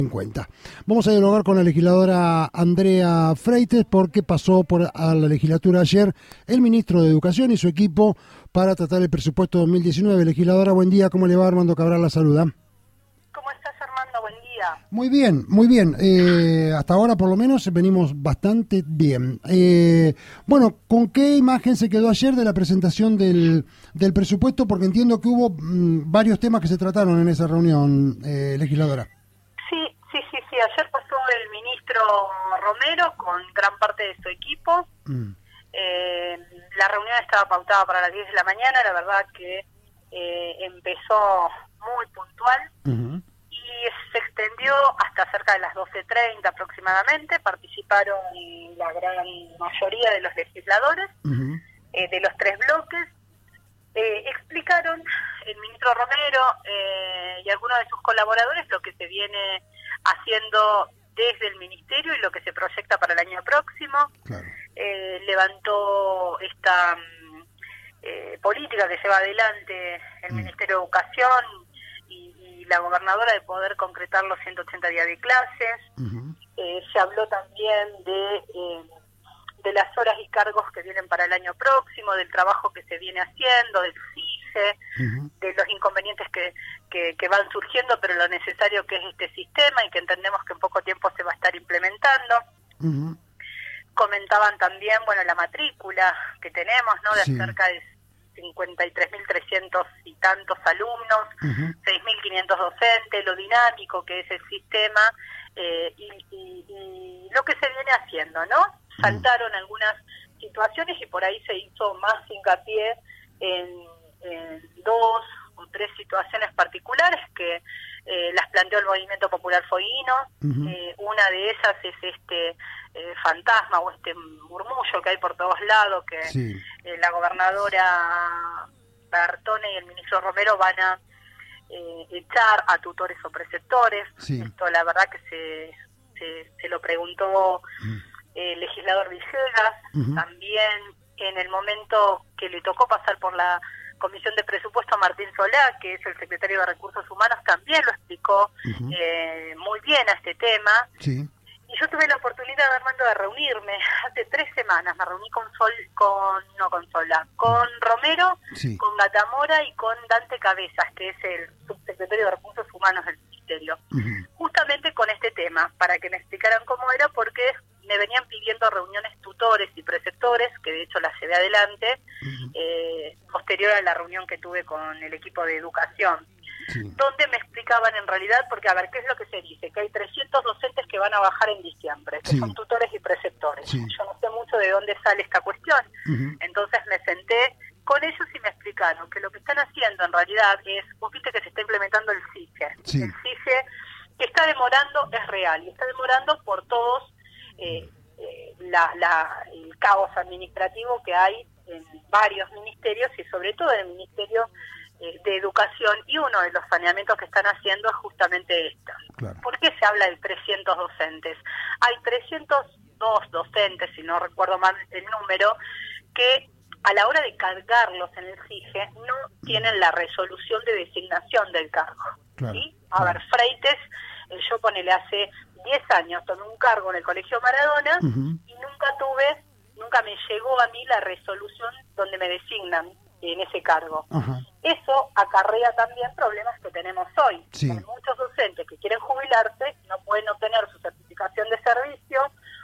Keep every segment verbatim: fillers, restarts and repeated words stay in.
En cuenta. Vamos a dialogar con la legisladora Andrea Freites porque pasó por a la legislatura ayer el ministro de Educación y su equipo para tratar el presupuesto dos mil diecinueve. Legisladora, buen día, ¿cómo le va? Armando Cabral la saluda. ¿Cómo estás, Armando? Buen día. Muy bien, muy bien. Eh, hasta ahora por lo menos venimos bastante bien. Eh, bueno, ¿con qué imagen se quedó ayer de la presentación del, del presupuesto? Porque entiendo que hubo mmm, varios temas que se trataron en esa reunión, eh, legisladora. Sí, sí, sí, sí. Ayer pasó el ministro Romero con gran parte de su equipo. Mm. Eh, la reunión estaba pautada para las diez de la mañana. La verdad que eh, empezó muy puntual uh-huh. y se extendió hasta cerca de las doce treinta aproximadamente. Participaron la gran mayoría de los legisladores uh-huh. eh, de los tres bloques. Eh, explicaron el ministro Romero eh, y algunos de sus colaboradores lo que se viene haciendo desde el ministerio y lo que se proyecta para el año próximo. Claro. Eh, levantó esta eh, política que lleva adelante el mm. Ministerio de Educación y, y la gobernadora de poder concretar los ciento ochenta días de clases. Uh-huh. Eh, se habló también de... Eh, de las horas y cargos que vienen para el año próximo, del trabajo que se viene haciendo, del C I C E, uh-huh. de los inconvenientes que, que, que van surgiendo, pero lo necesario que es este sistema y que entendemos que en poco tiempo se va a estar implementando. Uh-huh. Comentaban también, bueno, la matrícula que tenemos, ¿no? De sí. cerca de cincuenta y tres mil trescientos y tantos alumnos, uh-huh. seis mil quinientos docentes, lo dinámico que es el sistema eh, y, y, y lo que se viene haciendo, ¿no? Saltaron algunas situaciones y por ahí se hizo más hincapié en, en dos o tres situaciones particulares que eh, las planteó el Movimiento Popular Foguino. Uh-huh. Eh, una de esas es este eh, fantasma o este murmullo que hay por todos lados, que sí. eh, la gobernadora Bertone y el ministro Romero van a eh, echar a tutores o preceptores. Sí. Esto la verdad que se, se, se lo preguntó... Uh-huh. el legislador Villegas, uh-huh. también en el momento que le tocó pasar por la Comisión de Presupuesto a Martín Solá, que es el secretario de Recursos Humanos, también lo explicó uh-huh. eh, muy bien a este tema. Sí. Y yo tuve la oportunidad, Armando, de reunirme hace tres semanas. Me reuní con Sol, con no con Solá, con Romero, sí. con Gatamora y con Dante Cabezas, que es el subsecretario de Recursos Humanos del Ministerio. Uh-huh. Justamente con este tema, para que me explicaran cómo era, porque me venían pidiendo reuniones tutores y preceptores, que de hecho las llevé adelante, uh-huh. eh, posterior a la reunión que tuve con el equipo de educación, sí. donde me explicaban en realidad, porque a ver, ¿qué es lo que se dice? Que hay trescientos docentes que van a bajar en diciembre, que sí. son tutores y preceptores. Sí. Yo no sé mucho de dónde sale esta cuestión, uh-huh. entonces me senté con ellos y me explicaron que lo que están haciendo en realidad es, vos viste que se está implementando el C I C E. Sí. El C I C E que está demorando es real, y está demorando por todos Eh, eh, la, la, el caos administrativo que hay en varios ministerios y sobre todo en el Ministerio eh, de Educación, y uno de los saneamientos que están haciendo es justamente esto. Claro. ¿Por qué se habla de trescientos docentes? Hay trescientos dos docentes, si no recuerdo mal el número, que a la hora de cargarlos en el C I G E no tienen la resolución de designación del cargo. Claro. ¿Sí? A claro. ver, Freites, yo ponele hace diez años tomé un cargo en el Colegio Maradona uh-huh. y nunca tuve, nunca me llegó a mí la resolución donde me designan en ese cargo. Uh-huh. Eso acarrea también problemas que tenemos hoy. Sí. Hay muchos docentes que quieren jubilarse, no pueden obtener su certificación de servicio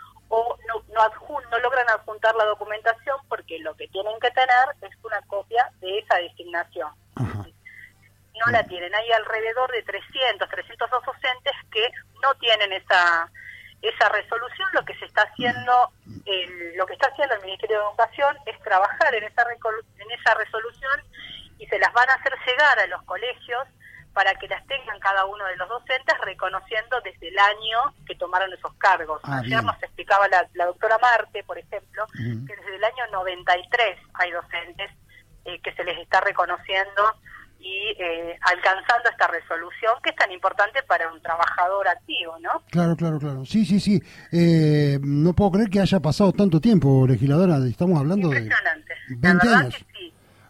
o no, no, adjun, no logran adjuntar la documentación porque lo que tienen que tener es una copia de esa designación. Uh-huh. No la tienen. Hay alrededor de trescientos, trescientos dos docentes que no tienen esa esa resolución. Lo que se está haciendo, el, lo que está haciendo el Ministerio de Educación es trabajar en esa en esa resolución y se las van a hacer llegar a los colegios para que las tengan cada uno de los docentes, reconociendo desde el año que tomaron esos cargos. Ah, Ayer bien. nos explicaba la, la doctora Marte, por ejemplo, uh-huh. que desde el año noventa y tres hay docentes eh, que se les está reconociendo y eh, alcanzando esta resolución que es tan importante para un trabajador activo, ¿no? Claro, claro, claro. Sí, sí, sí. Eh, no puedo creer que haya pasado tanto tiempo, legisladora. Estamos hablando de veinte la verdad años. Que sí.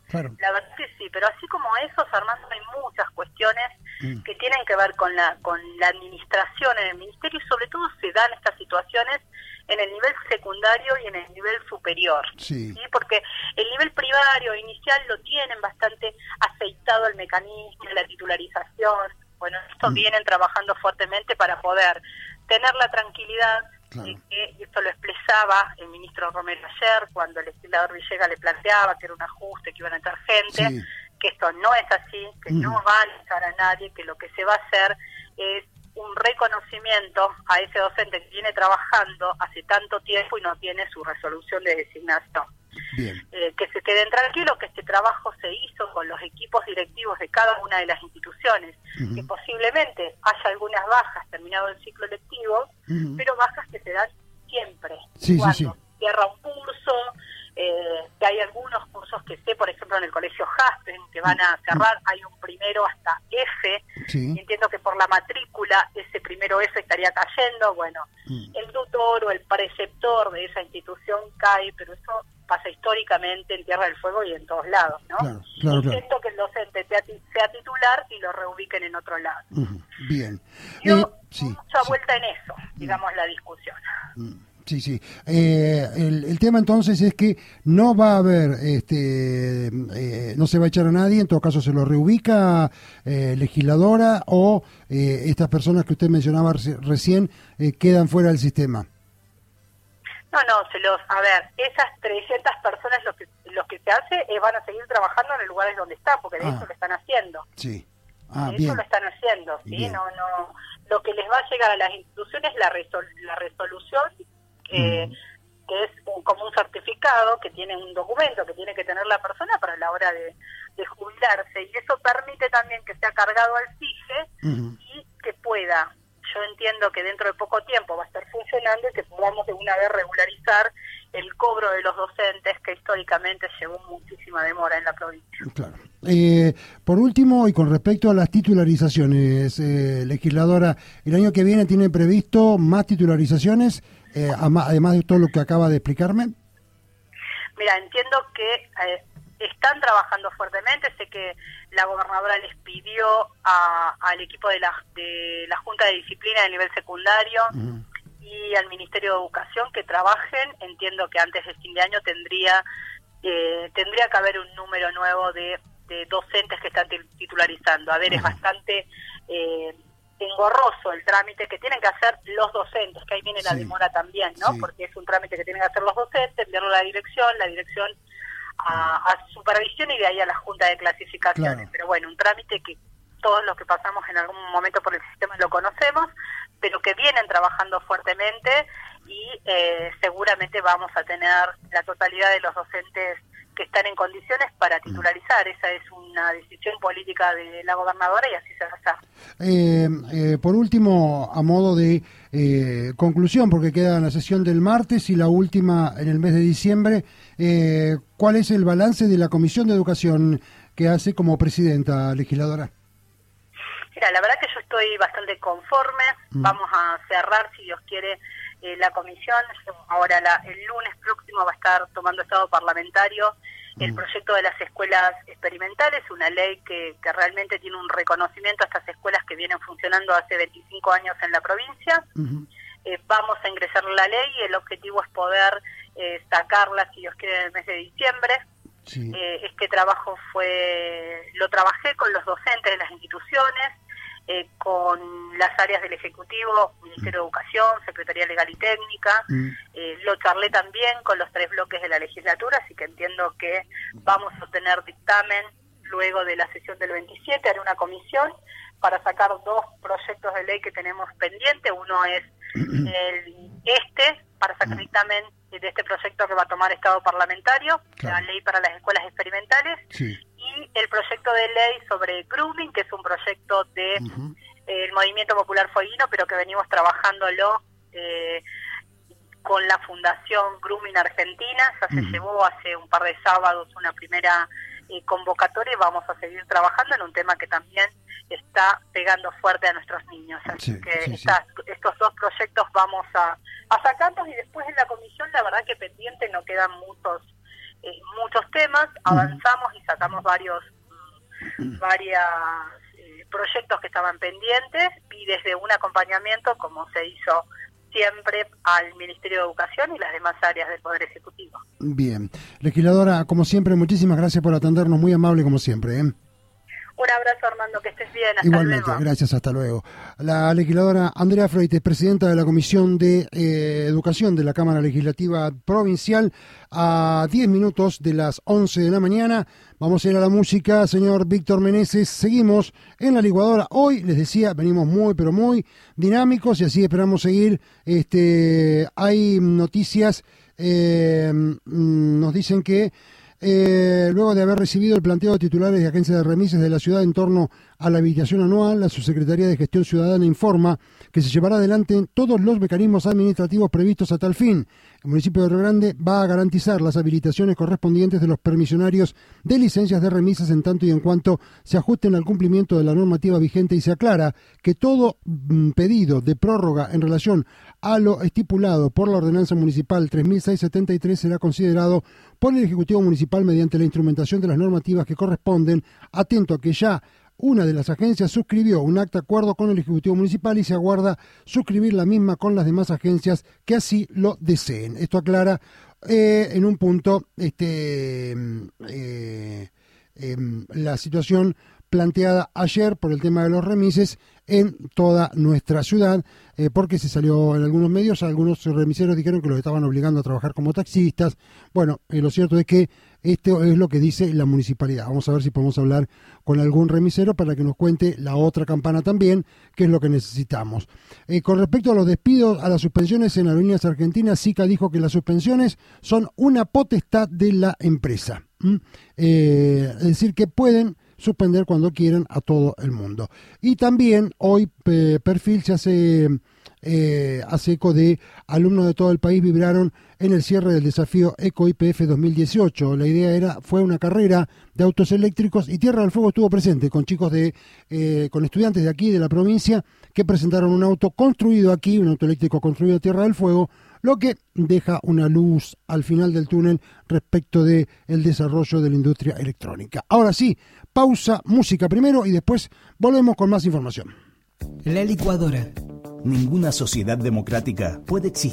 claro. La verdad que sí, pero así como esos, Armando, hay muchas cuestiones mm. que tienen que ver con la con la administración en el ministerio, y sobre todo se dan estas situaciones en el nivel secundario y en el nivel superior, sí. ¿sí? Porque el nivel primario inicial lo tienen bastante aceitado el mecanismo, la titularización. Bueno, esto mm. vienen trabajando fuertemente para poder tener la tranquilidad. Claro. De que, y esto lo expresaba el ministro Romero ayer, cuando el legislador Villegas le planteaba que era un ajuste, que iban a entrar gente, sí. que esto no es así, que mm. no van a echar a nadie, que lo que se va a hacer es un reconocimiento a ese docente que viene trabajando hace tanto tiempo y no tiene su resolución de designación. Bien. Eh, que se queden tranquilos, que este trabajo se hizo con los equipos directivos de cada una de las instituciones, uh-huh. que posiblemente haya algunas bajas terminado el ciclo lectivo, uh-huh. pero bajas que se dan siempre, sí, cuando sí, sí. cierra un curso, eh, que hay algunos cursos que sé, por ejemplo, en el colegio Hasten, que van a cerrar, hay un primero hasta F, sí. y entiendo que por la matrícula ese primero F estaría cayendo, bueno, uh-huh. el tutor o el preceptor de esa institución cae, pero eso pasa históricamente en Tierra del Fuego y en todos lados, ¿no? Claro, claro, Intento claro. que el docente sea, sea titular y lo reubiquen en otro lado. Uh-huh. Bien. Yo, eh, sí, mucha sí. vuelta en eso, digamos, la discusión. Sí, sí. Eh, el, el tema entonces es que no va a haber, este, eh, no se va a echar a nadie, en todo caso se lo reubica eh, legisladora, o eh, estas personas que usted mencionaba recién eh, quedan fuera del sistema. No, no, se los, a ver, esas trescientas personas lo que los que se hace es van a seguir trabajando en los lugares donde están, porque de ah, eso lo están haciendo. Sí. Ah, de bien. eso lo están haciendo, ¿sí? Bien. No, no, lo que les va a llegar a las instituciones la resol, la resolución, eh, mm. que es un, como un certificado, que tiene un documento que tiene que tener la persona para la hora de, de jubilarse, y eso permite también que sea cargado al C I G E uh-huh. y que pueda, yo entiendo que dentro de poco tiempo va a estar funcionando y que podamos de una vez regularizar el cobro de los docentes, que históricamente llevó muchísima demora en la provincia. Claro. Eh, por último, y con respecto a las titularizaciones, eh, legisladora, ¿el año que viene tiene previsto más titularizaciones, eh, además de todo lo que acaba de explicarme? Mira, entiendo que eh, están trabajando fuertemente. Sé que la gobernadora les pidió a, al equipo de la, de la Junta de Disciplina de nivel secundario uh-huh. y al Ministerio de Educación que trabajen. Entiendo que antes de fin de año tendría eh, tendría que haber un número nuevo de, de docentes que están titularizando. A ver, uh-huh. es bastante eh, engorroso el trámite que tienen que hacer los docentes, que ahí viene la sí. demora también, ¿no? Sí. Porque es un trámite que tienen que hacer los docentes, enviarlo a la dirección, la dirección a, a supervisión y de ahí a la Junta de Clasificaciones. Claro. Pero bueno, un trámite que todos los que pasamos en algún momento por el sistema lo conocemos, pero que vienen trabajando fuertemente y eh, seguramente vamos a tener la totalidad de los docentes que están en condiciones para titularizar. Esa es una decisión política de la gobernadora y así se va a hacer. Eh, eh, por último, a modo de eh, conclusión, porque queda la sesión del martes y la última en el mes de diciembre, eh, ¿cuál es el balance de la Comisión de Educación que hace como presidenta legisladora? Mira, la verdad que yo estoy bastante conforme. Mm. Vamos a cerrar, si Dios quiere, eh, la comisión. Ahora la, el lunes próximo va a estar tomando estado parlamentario el proyecto de las escuelas experimentales, una ley que, que realmente tiene un reconocimiento a estas escuelas que vienen funcionando hace veinticinco años en la provincia. Uh-huh. Eh, vamos a ingresar la ley y el objetivo es poder eh, sacarla, si Dios quiere, en el mes de diciembre. Sí. Eh, este trabajo fue lo trabajé con los docentes de las instituciones, eh, con las áreas del Ejecutivo, Ministerio de Educación, Secretaría Legal y Técnica, mm. eh, lo charlé también con los tres bloques de la legislatura, así que entiendo que vamos a obtener dictamen luego de la sesión del veintisiete, haré una comisión para sacar dos proyectos de ley que tenemos pendiente. Uno es el este, para sacar dictamen de este proyecto que va a tomar estado parlamentario, claro. la ley para las escuelas experimentales, sí. y el proyecto de ley sobre grooming, que es un proyecto de uh-huh. eh, el Movimiento Popular Fueguino, pero que venimos trabajándolo eh, con la Fundación Grooming Argentina. Ya uh-huh. se llevó hace un par de sábados una primera eh, convocatoria y vamos a seguir trabajando en un tema que también está pegando fuerte a nuestros niños. Así sí, que sí, estas, sí. estos dos proyectos vamos a, a sacarlos y después en la comisión la verdad que pendiente no quedan muchos eh, muchos temas, avanzamos y sacamos varios varias eh, proyectos que estaban pendientes, y desde un acompañamiento, como se hizo siempre, al Ministerio de Educación y las demás áreas del Poder Ejecutivo. Bien. Legisladora, como siempre, muchísimas gracias por atendernos, muy amable como siempre, ¿eh? Un abrazo, Armando, que estés bien. Hasta Igualmente, luego. Gracias, hasta luego. La legisladora Andrea Freites, presidenta de la Comisión de eh, Educación de la Cámara Legislativa Provincial, a diez minutos de las once de la mañana. Vamos a ir a la música, señor Víctor Meneses. Seguimos en la licuadora. Hoy, les decía, venimos muy, pero muy dinámicos y así esperamos seguir. Este, hay noticias, eh, nos dicen que Eh, luego de haber recibido el planteo de titulares de agencias de remises de la ciudad en torno a la habilitación anual, la Subsecretaría de Gestión Ciudadana informa que se llevará adelante todos los mecanismos administrativos previstos a tal fin. El municipio de Río Grande va a garantizar las habilitaciones correspondientes de los permisionarios de licencias de remisas en tanto y en cuanto se ajusten al cumplimiento de la normativa vigente, y se aclara que todo mm, pedido de prórroga en relación a lo estipulado por la Ordenanza Municipal tres mil seiscientos setenta y tres será considerado por el Ejecutivo Municipal mediante la instrumentación de las normativas que corresponden, atento a que ya una de las agencias suscribió un acta de acuerdo con el Ejecutivo Municipal y se aguarda suscribir la misma con las demás agencias que así lo deseen. Esto aclara eh, en un punto este eh, eh, la situación planteada ayer por el tema de los remises en toda nuestra ciudad, eh, porque se salió en algunos medios, algunos remiseros dijeron que los estaban obligando a trabajar como taxistas. Bueno, eh, lo cierto es que esto es lo que dice la municipalidad. Vamos a ver si podemos hablar con algún remisero para que nos cuente la otra campana también, qué es lo que necesitamos. Eh, con respecto a los despidos, a las suspensiones en Aerolíneas Argentinas, SICA dijo que las suspensiones son una potestad de la empresa. ¿Mm? Eh, es decir, que pueden suspender cuando quieran a todo el mundo. Y también hoy eh, Perfil se hace, eh, hace eco de alumnos de todo el país vibraron en el cierre del desafío Eco I P F dos mil dieciocho. La idea era fue una carrera de autos eléctricos y Tierra del Fuego estuvo presente con chicos de eh, con estudiantes de aquí de la provincia que presentaron un auto construido aquí, un auto eléctrico construido en Tierra del Fuego, lo que deja una luz al final del túnel respecto de el desarrollo de la industria electrónica. Ahora sí, pausa, música primero y después volvemos con más información. La licuadora. Ninguna sociedad democrática puede existir